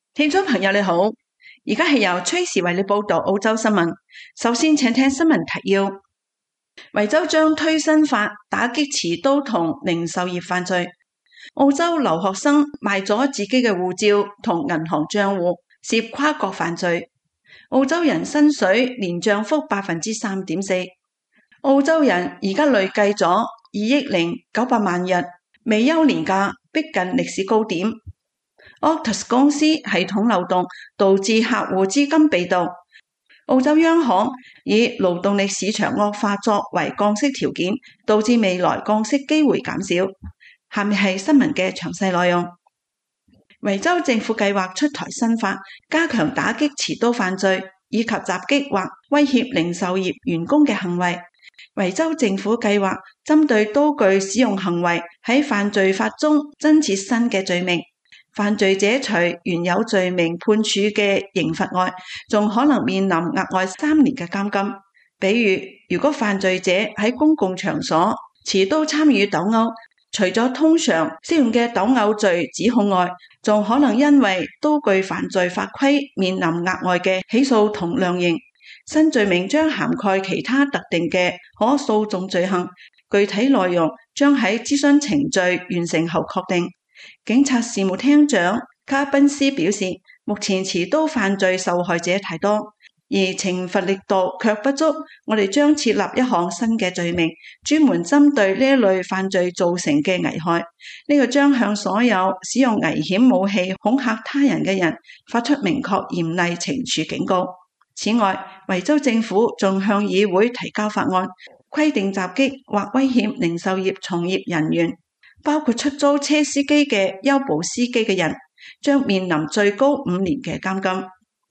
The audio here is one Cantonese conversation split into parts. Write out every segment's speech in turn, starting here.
聽眾朋友你好，而家係由Tracy為你報道澳洲新聞。首先請聽新聞提要：維州將推新法打擊持刀同零售業犯罪。澳洲留學生賣咗自己嘅護照同銀行賬戶，涉跨國犯罪。澳洲人薪水年漲幅 3.4%。澳洲人而家累計咗2億900萬日未休年假，逼近歷史高點。Optus 公司系統漏洞導致客戶資金被盜。澳洲央行以勞動力市場惡化作為降息條件，導致未來降息機會減少。下面係新聞嘅詳細內容。維州政府計劃出台新法，加強打擊持刀犯罪以及襲擊或威脅零售業員工嘅行為。維州政府計劃針對刀具使用行為喺犯罪法中增設新嘅罪名。犯罪者除原有罪名判處嘅刑罰外，仲可能面臨額外3年嘅監禁。比如，如果犯罪者喺公共場所持刀參與鬥毆，除咗通常適用嘅鬥毆罪指控外，仲可能因為刀具犯罪法規面臨額外嘅起訴同量刑。新罪名將涵蓋其他特定嘅可訴訟罪行，具體內容將喺諮詢程序完成後確定。警察事務廳長卡賓斯表示，目前持刀犯罪受害者太多，而懲罰力度卻不足。我哋將設立一項新嘅罪名，專門針對呢一類犯罪造成嘅危害。呢個將向所有使用危險武器恐嚇他人嘅人發出明確嚴厲懲處警告。此外，維州政府仲向議會提交法案，規定襲擊或威脅零售業從業人員，包括出租車司機嘅優步司機嘅人，將面臨最高5年嘅監禁。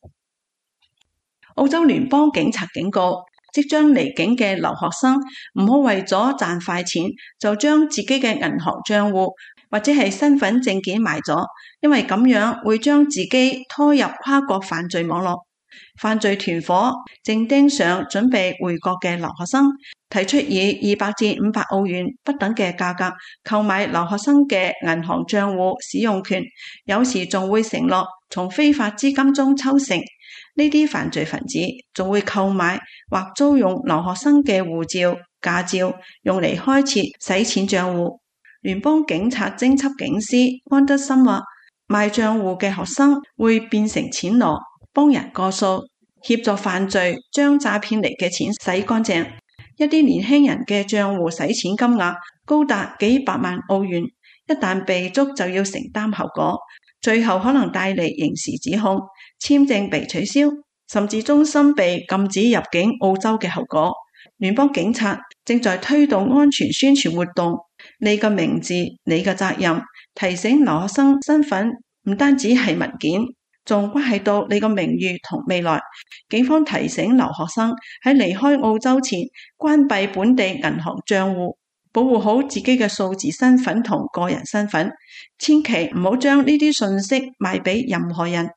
澳洲聯邦警察警告，即將離境嘅留學生唔好為咗賺快錢，就將自己嘅銀行賬戶或者係身份證件賣咗，因為咁樣會將自己拖入跨國犯罪網絡。犯罪團夥正盯上準備回國嘅留學生，提出以200至500澳元不等嘅價格購買留學生嘅銀行賬戶使用權，有時仲會承諾從非法資金中抽成。呢啲犯罪分子仲會購買或租用留學生嘅護照、駕照，用嚟開設洗錢賬戶。聯邦警察偵緝警司安德森話，賣賬戶嘅學生會變成錢羅，幫人過數，協助犯罪將詐騙嚟嘅錢洗乾淨。一啲年輕人嘅賬戶洗錢金額高達幾百萬澳元，一旦被捉就要承擔後果，最後可能帶嚟刑事指控、簽證被取消，甚至終身被禁止入境澳洲嘅後果。聯邦警察正在推動安全宣傳活動，你嘅名字、你嘅責任，提醒留學生身份唔單止係文件，仲關係到你個名譽同未來。警方提醒留學生喺離開澳洲前關閉本地銀行賬戶，保護好自己嘅數字身份同個人身份，千祈唔好將呢啲信息賣俾任何人。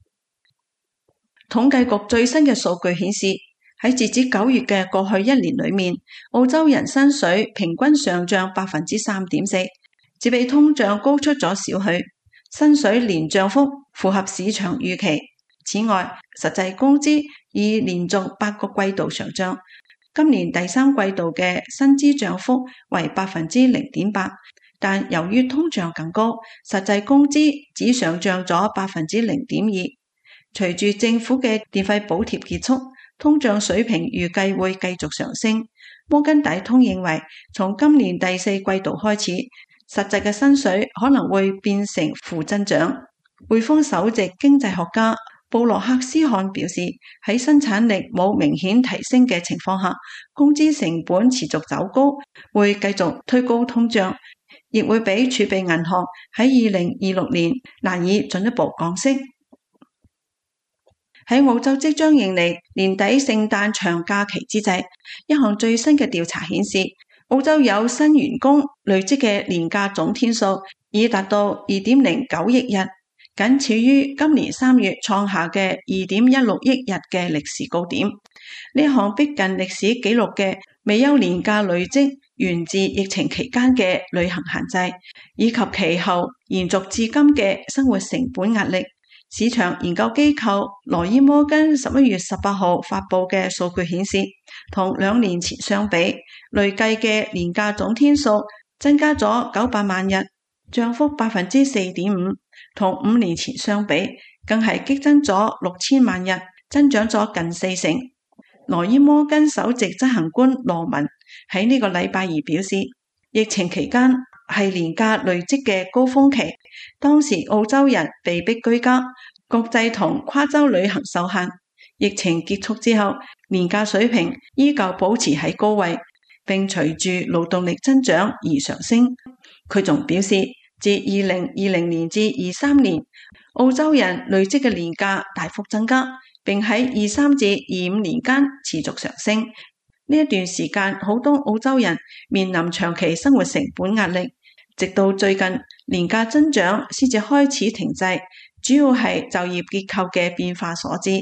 統計局最新嘅數據顯示，喺截至9月嘅過去1年裏面，澳洲人薪水平均上漲 3.4%， 只比通脹高出咗少許。薪水年漲幅符合市場預期。此外，實際工資已連續8個季度上漲，今年第3季度嘅薪資漲幅為 0.8%， 但由於通脹更高，實際工資只上漲咗 0.2%。隨住政府嘅電費補貼結束，通脹水平預計會繼續上升。摩根大通認為，從今年第4季度開始，實際嘅薪水可能會變成負增長。匯豐首席經濟學家布洛克斯漢表示，喺生產力冇明顯提升嘅情況下，工資成本持續走高，會繼續推高通脹，亦會比儲備銀行喺2026年難以進一步降息。喺澳洲即將迎嚟年底聖誕長假期之際，一項最新嘅調查顯示，澳洲有新員工累積嘅年假總天數已達到 2.09 億日，僅次於今年3月創下嘅 2.16 億日嘅歷史高點。呢項逼近歷史紀錄嘅未休年假累積源自疫情期間嘅旅行限制，以及其後延續至今嘅生活成本壓力。 市場研究機構羅伊摩根11月18號發佈嘅數據顯示，同2年前相比，累計嘅年假總天數增加咗900萬日，漲幅 4.5%， 同5年前相比，更係激增咗6000萬日，增長咗近40%。羅伊摩根首席執行官羅文喺呢個禮拜二表示，疫情期間係年假累積嘅高峰期，當時澳洲人被迫居家，國際同跨州旅行受限。疫情結束之後，年假水平依舊保持喺高位，並隨住勞動力增長而上升。佢仲表示，自2020年至23年，澳洲人累積嘅年假大幅增加，並喺23至25年間持續上升。呢一段時間，好多澳洲人面臨長期生活成本壓力，直到最近年假增長先至開始停滯，主要係就業結構嘅變化所致。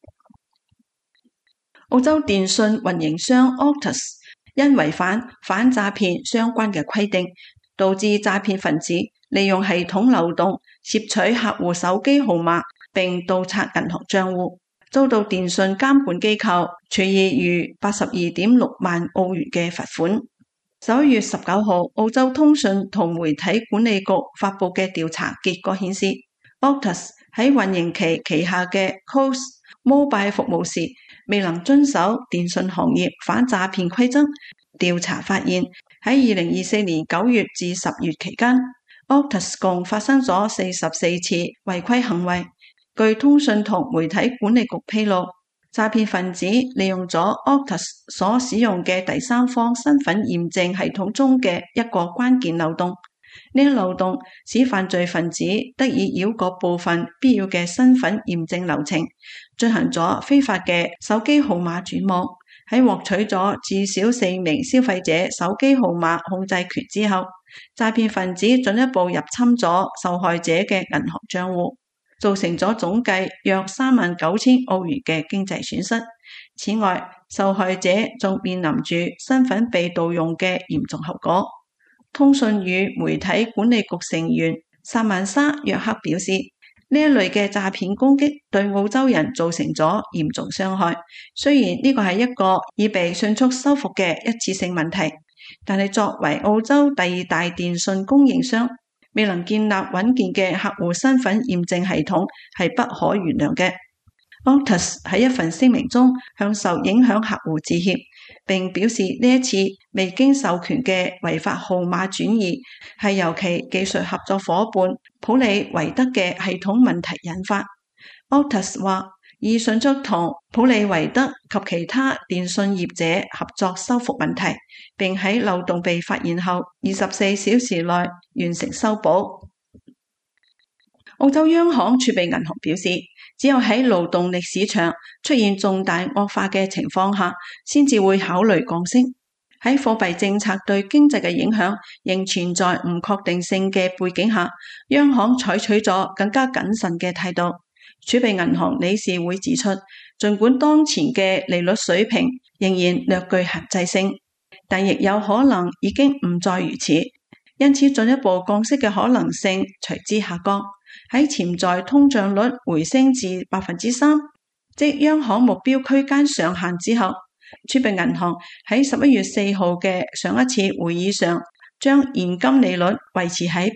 澳洲電信運營商 Optus 因違反反詐騙相關嘅規定，導致詐騙分子利用系統漏洞竊取客戶手機號碼並盜刷銀行賬戶，遭到電信監管機構處以逾 82.6 萬澳元嘅罰款。11月19號，澳洲通訊同媒體管理局發佈嘅調查結果顯示， Optus 喺運營旗下嘅 Coast Mobile 服務時未能遵守電信行業反詐騙規則。調查發現，喺2024年9月至10月期間， Optus 共發生咗44次違規行為。據通訊同媒體管理局披露，詐騙分子利用咗 Optus 所使用嘅第三方身份驗證系統中嘅一個關鍵漏洞。呢一漏洞使犯罪分子得以繞過部分必要嘅身份驗證流程，進行咗非法嘅手機號碼轉網。喺獲取咗至少4名消費者手機號碼控制權之後，詐騙分子進一步入侵咗受害者嘅銀行賬戶，造成咗總計約39000澳元嘅經濟損失。此外，受害者仲面臨住身份被盜用嘅嚴重後果。通訊與媒體管理局成員薩曼莎·約克表示，呢一類嘅詐騙攻擊對澳洲人造成咗嚴重傷害。雖然呢個係一個已被迅速修復嘅一次性問題，但係作為澳洲第2大電信供應商，未能建立穩健嘅客戶身份驗證系統係不可原諒嘅。Optus 喺一份聲明中向受影響客戶致歉，並表示呢一次未經授權嘅違法號碼轉移係由其技術合作夥伴普利維德嘅系統問題引發。Optus 話已迅速同普利維德及其他電信業者合作修復問題，並喺漏洞被發現後24小時內完成修補。澳洲央行儲備銀行表示，只有喺勞動力市場出現重大惡化嘅情況下，先至會考慮降息。喺貨幣政策對經濟嘅影響仍存在唔確定性嘅背景下，央行採取咗更加謹慎嘅態度。儲備銀行理事會指出，儘管當前嘅利率水平仍然略具限制性，但亦有可能已經唔再如此，因此進一步降息嘅可能性隨之下降。喺潛在通脹率回升至 3%， 即央行目標區間上限之後，儲備銀行喺11月4號嘅上一次會議上將現金利率維持喺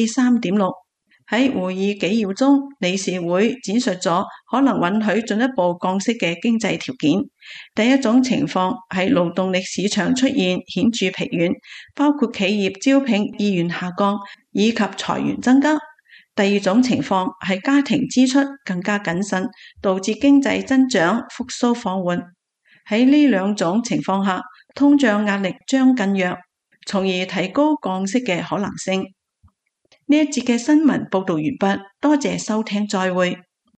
3.6%。 喺會議紀要中，理事會展述咗可能允許進一步降息嘅經濟條件。第一種情況係勞動力市場出現顯著疲軟，包括企業招聘意願下降以及裁員增加。第二種情況係家庭支出更加謹慎，導致經濟增長復甦放緩。喺呢兩種情況下，通脹壓力將更弱，從而提高降息嘅可能性。呢一節嘅新聞報道完畢，多謝收聽，再會。